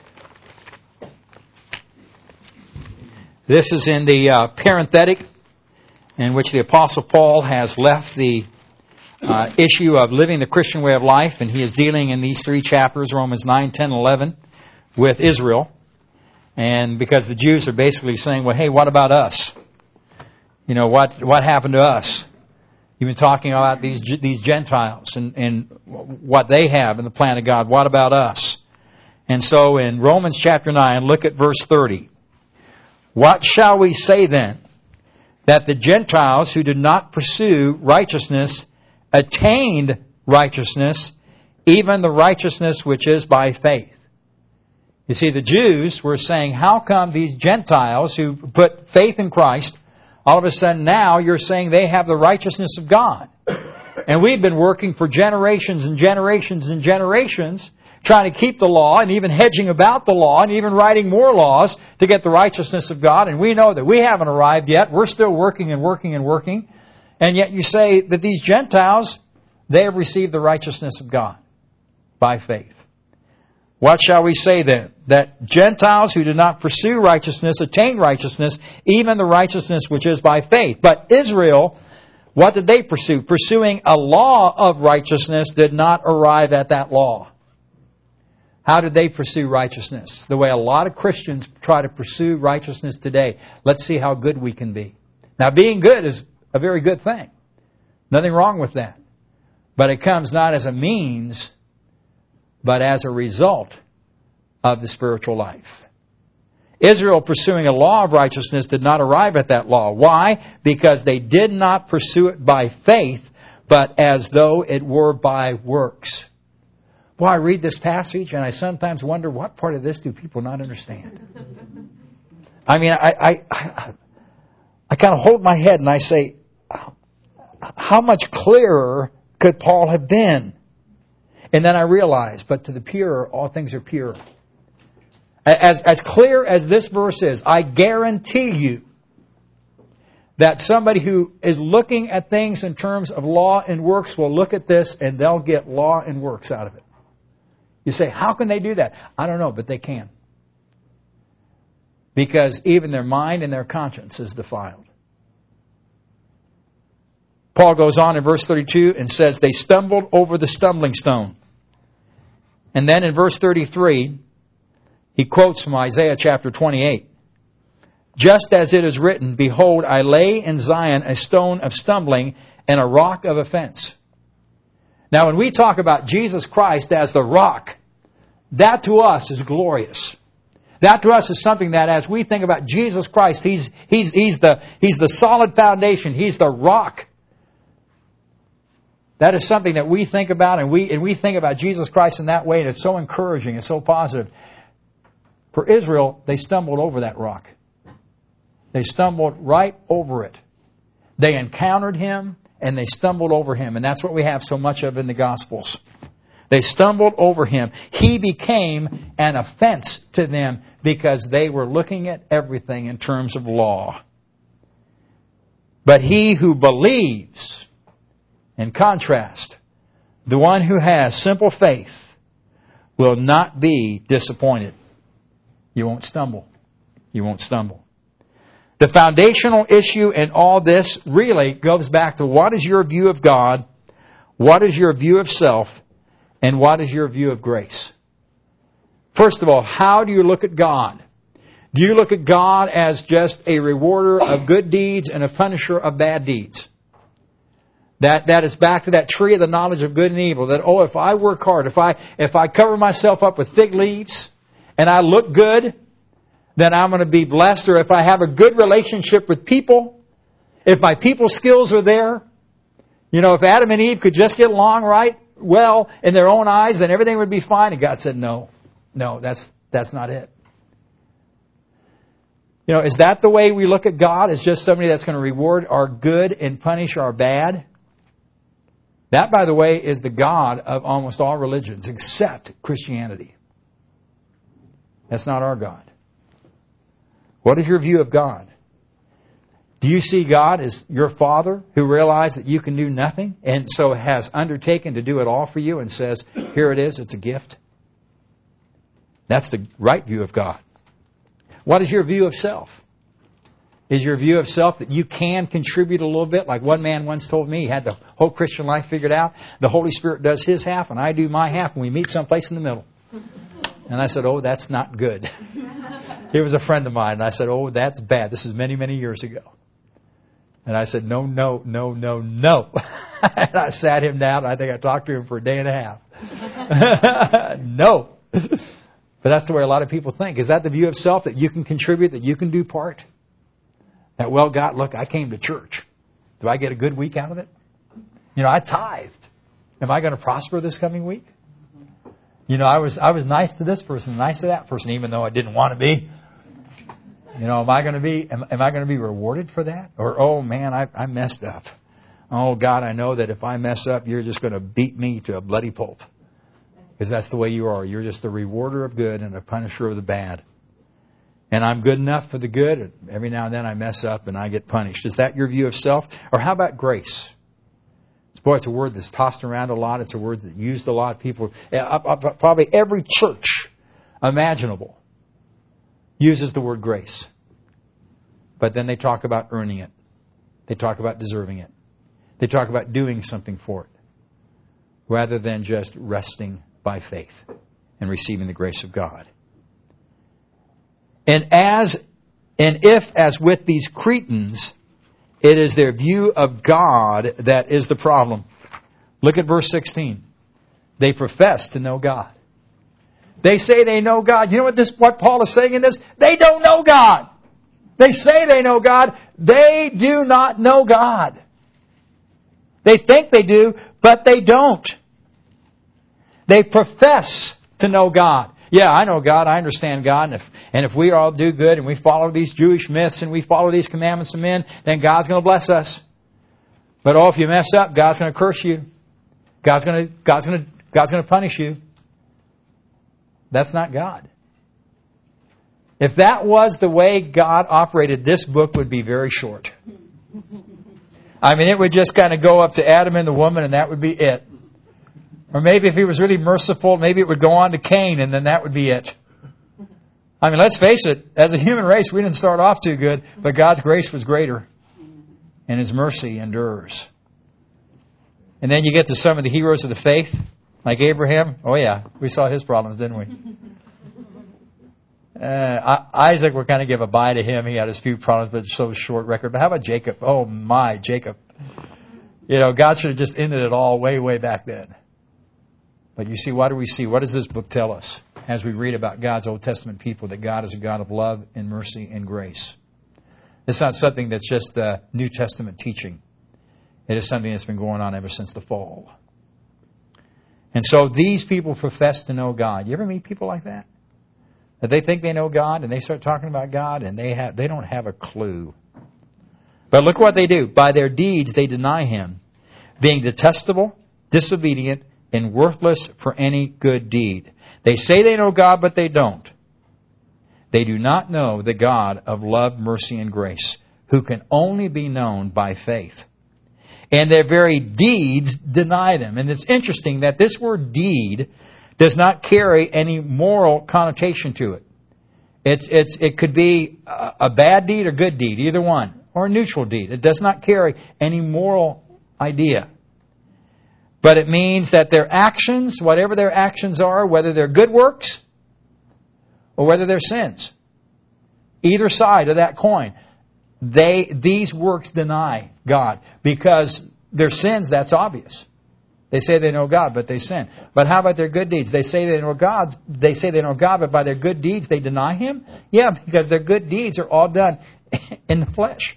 This is in the parenthetic in which the Apostle Paul has left the issue of living the Christian way of life, and he is dealing in these three chapters, Romans 9, 10, 11, with Israel. And because the Jews are basically saying, well, hey, what about us? What happened to us? You've been talking about these Gentiles and what they have in the plan of God. What about us? And so in Romans chapter 9, look at verse 30. What shall we say then? That the Gentiles who did not pursue righteousness attained righteousness, even the righteousness which is by faith. You see, the Jews were saying, how come these Gentiles who put faith in Christ, all of a sudden now you're saying they have the righteousness of God? And we've been working for generations and generations and generations trying to keep the law and even hedging about the law and even writing more laws to get the righteousness of God. And we know that we haven't arrived yet. We're still working and working and working. And yet you say that these Gentiles, they have received the righteousness of God by faith. What shall we say then? That Gentiles who did not pursue righteousness attained righteousness, even the righteousness which is by faith. But Israel, what did they pursue? Pursuing a law of righteousness did not arrive at that law. How did they pursue righteousness? The way a lot of Christians try to pursue righteousness today. Let's see how good we can be. Now, being good is a very good thing. Nothing wrong with that. But it comes not as a means, but as a result of the spiritual life. Israel, pursuing a law of righteousness, did not arrive at that law. Why? Because they did not pursue it by faith, but as though it were by works. Boy, I read this passage and I sometimes wonder, what part of this do people not understand? I mean, I kind of hold my head and I say, how much clearer could Paul have been? And then I realize, but to the pure, all things are pure. As clear as this verse is, I guarantee you that somebody who is looking at things in terms of law and works will look at this and they'll get law and works out of it. You say, how can they do that? I don't know, but they can. Because even their mind and their conscience is defiled. Paul goes on in verse 32 and says, they stumbled over the stumbling stone. And then in verse 33, he quotes from Isaiah chapter 28. Just as it is written, behold, I lay in Zion a stone of stumbling and a rock of offense. Now, when we talk about Jesus Christ as the rock, that to us is glorious. That to us is something that as we think about Jesus Christ, He's the solid foundation. He's the rock. That is something that we think about, and we think about Jesus Christ in that way, and it's so encouraging, it's so positive. For Israel, they stumbled over that rock. They stumbled right over it. They encountered Him, and they stumbled over Him. And that's what we have so much of in the Gospels. They stumbled over Him. He became an offense to them because they were looking at everything in terms of law. But he who believes, in contrast, the one who has simple faith, will not be disappointed. You won't stumble. You won't stumble. The foundational issue in all this really goes back to what is your view of God, what is your view of self, and what is your view of grace. First of all, how do you look at God? Do you look at God as just a rewarder of good deeds and a punisher of bad deeds? That is back to that tree of the knowledge of good and evil. That, if I work hard, if I cover myself up with fig leaves and I look good, then I'm going to be blessed. Or if I have a good relationship with people, if my people skills are there, if Adam and Eve could just get along right, well, in their own eyes, then everything would be fine. And God said, no, that's not it. Is that the way we look at God? As just somebody that's going to reward our good and punish our bad? That, by the way, is the God of almost all religions except Christianity. That's not our God. What is your view of God? Do you see God as your Father who realized that you can do nothing and so has undertaken to do it all for you and says, here it is, it's a gift? That's the right view of God. What is your view of self? Is your view of self that you can contribute a little bit? Like one man once told me, he had the whole Christian life figured out. The Holy Spirit does His half and I do my half and we meet someplace in the middle. And I said, that's not good. He was a friend of mine and I said, that's bad. This is many, many years ago. And I said, no. And I sat him down. I think I talked to him for a day and a half. No. But that's the way a lot of people think. Is that the view of self, that you can contribute, that you can do part? That, God, look, I came to church. Do I get a good week out of it? I tithed. Am I going to prosper this coming week? I was nice to this person, nice to that person, even though I didn't want to be. Am I going to be rewarded for that? Or, man, I messed up. Oh, God, I know that if I mess up, you're just going to beat me to a bloody pulp. Because that's the way you are. You're just a rewarder of good and a punisher of the bad. And I'm good enough for the good. And every now and then I mess up and I get punished. Is that your view of self? Or how about grace? It's a word that's tossed around a lot. It's a word that's used a lot. People, probably every church imaginable uses the word grace. But then they talk about earning it. They talk about deserving it. They talk about doing something for it. Rather than just resting by faith and receiving the grace of God. And if, as with these Cretans, it is their view of God that is the problem. Look at verse 16. They profess to know God. They say they know God. You know what Paul is saying in this? They don't know God. They say they know God. They do not know God. They think they do, but they don't. They profess to know God. Yeah, I know God. I understand God. And if we all do good and we follow these Jewish myths and we follow these commandments of men, then God's going to bless us. But if you mess up, God's going to curse you. God's going to punish you. That's not God. If that was the way God operated, this book would be very short. I mean, it would just kind of go up to Adam and the woman, and that would be it. Or maybe if He was really merciful, maybe it would go on to Cain, and then that would be it. I mean, let's face it, as a human race, we didn't start off too good, but God's grace was greater, and His mercy endures. And then you get to some of the heroes of the faith, like Abraham. Oh yeah, we saw his problems, didn't we? Isaac, we're kind of give a bye to him. He had his few problems, but so short record. But how about Jacob? Oh my, Jacob. You know, God should have just ended it all way, way back then. But you see, what do we see? What does this book tell us as we read about God's Old Testament people? That God is a God of love and mercy and grace. It's not something that's just New Testament teaching. It is something that's been going on ever since the fall. And so these people profess to know God. You ever meet people like that? That they think they know God and they start talking about God and they don't have a clue. But look what they do. By their deeds they deny Him, being detestable, disobedient, and worthless for any good deed. They say they know God, but they don't. They do not know the God of love, mercy, and grace, who can only be known by faith. And their very deeds deny them. And it's interesting that this word deed does not carry any moral connotation to it. It could be a bad deed or good deed, either one, or a neutral deed. It does not carry any moral idea. But it means that their actions, whatever their actions are, whether they're good works or whether they're sins, either side of that coin, these works deny God. Because their sins, that's obvious. They say they know God, but they sin. But how about their good deeds? They say they know God, but by their good deeds they deny Him? Yeah, because their good deeds are all done in the flesh.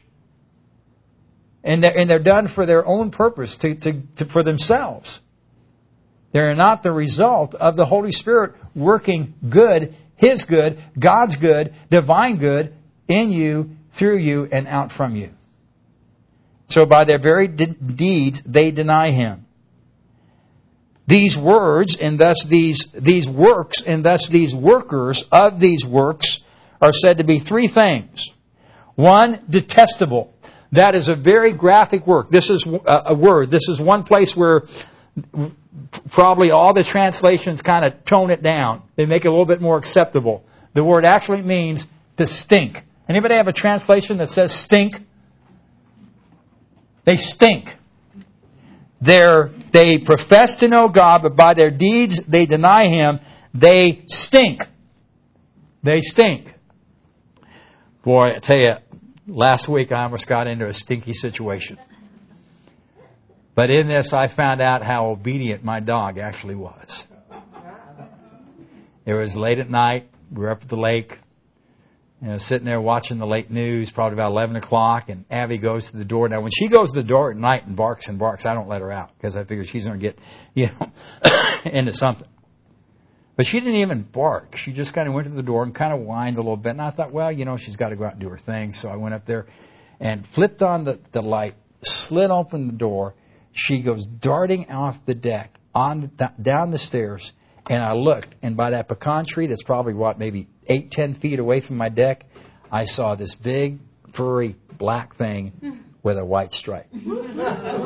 And they're done for their own purpose, for themselves. They're not the result of the Holy Spirit working good, His good, God's good, divine good in you, through you, and out from you. So by their very deeds, they deny Him. These words, and thus these works, and thus these workers of these works are said to be three things. One, detestable. That is a very graphic word. This is a word. This is one place where probably all the translations kind of tone it down. They make it a little bit more acceptable. The word actually means to stink. Anybody have a translation that says stink? They stink. They profess to know God, but by their deeds they deny Him. They stink. They stink. Boy, I tell you, last week I almost got into a stinky situation. But in this I found out how obedient my dog actually was. It was late at night. We were up at the lake. Sitting there watching the late news, probably about 11 o'clock, and Abby goes to the door. Now, when she goes to the door at night and barks, I don't let her out because I figure she's going to get, into something. But she didn't even bark. She just kind of went to the door and kind of whined a little bit. And I thought, well, she's got to go out and do her thing. So I went up there and flipped on the light, slid open the door. She goes darting off the deck, down the stairs. And I looked, and by that pecan tree that's probably, maybe 8-10 feet away from my deck, I saw this big, furry, black thing with a white stripe. And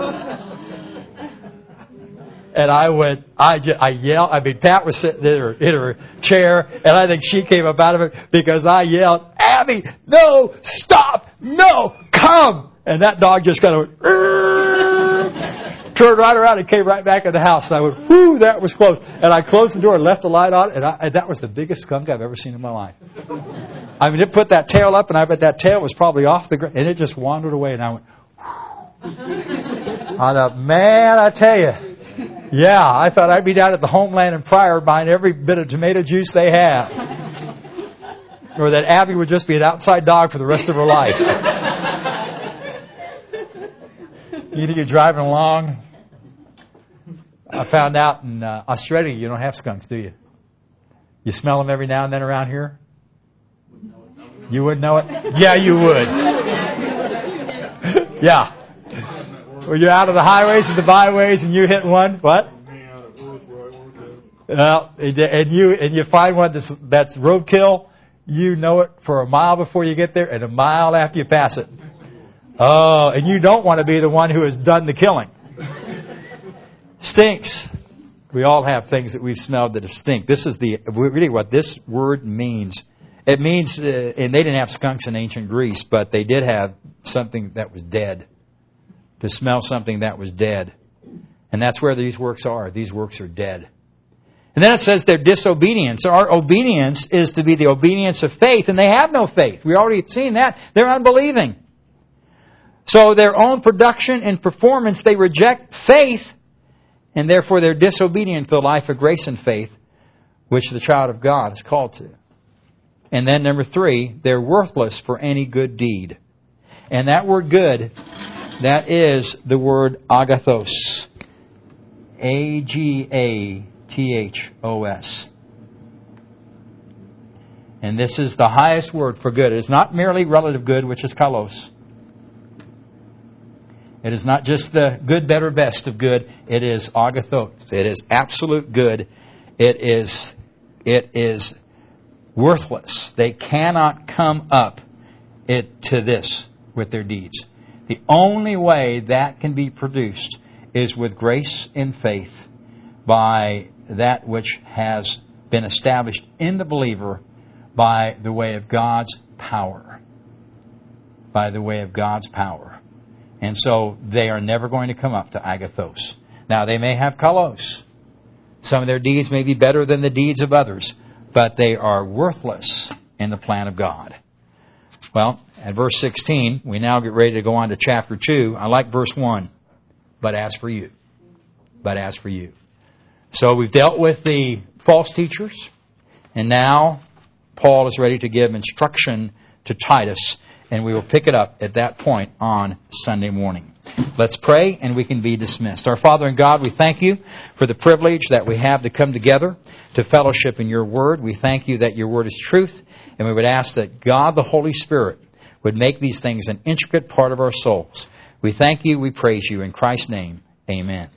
I yelled. Pat was sitting in her chair, and I think she came up out of it because I yelled, Abby, no, stop, no, come. And that dog just kind of turned right around and came right back in the house. And I went, whoo, that was close. And I closed the door and left the light on, and that was the biggest skunk I've ever seen in my life. It put that tail up, and I bet that tail was probably off the ground, and it just wandered away. And I went, whew. I thought, man, I tell you, Yeah, I thought I'd be down at the Homeland in Pryor buying every bit of tomato juice they had. Or that Abby would just be an outside dog for the rest of her life. You're driving along. I found out in Australia you don't have skunks, do you? You smell them every now and then around here? You wouldn't know it? Yeah, you would. Yeah. When you're out of the highways and the byways and you hit one, what? Well, and you find one that's roadkill, you know it for a mile before you get there and a mile after you pass it. Oh, and you don't want to be the one who has done the killing. Stinks. We all have things that we've smelled that stink. This is really what this word means. It means, and they didn't have skunks in ancient Greece, but they did have something that was dead. To smell something that was dead. And that's where these works are. These works are dead. And then it says their disobedience. Our obedience is to be the obedience of faith, and they have no faith. We already have seen that. They're unbelieving. So their own production and performance, they reject faith, and therefore they're disobedient to the life of grace and faith, which the child of God is called to. And then number 3, they're worthless for any good deed. And that word good, that is the word agathos. A-G-A-T-H-O-S. And this is the highest word for good. It is not merely relative good, which is kalos. It is not just the good, better, best of good. It is agathos. It is absolute good. It is worthless. They cannot come up to this with their deeds. The only way that can be produced is with grace and faith by that which has been established in the believer by the way of God's power. By the way of God's power. And so they are never going to come up to agathos. Now they may have kalos. Some of their deeds may be better than the deeds of others, but they are worthless in the plan of God. Well, at verse 16, we now get ready to go on to chapter 2. I like verse 1. But as for you. But as for you. So we've dealt with the false teachers. And now Paul is ready to give instruction to Titus. And we will pick it up at that point on Sunday morning. Let's pray and we can be dismissed. Our Father in God, we thank you for the privilege that we have to come together to fellowship in your word. We thank you that your word is truth. And we would ask that God, the Holy Spirit, would make these things an intricate part of our souls. We thank you, we praise you. In Christ's name, amen.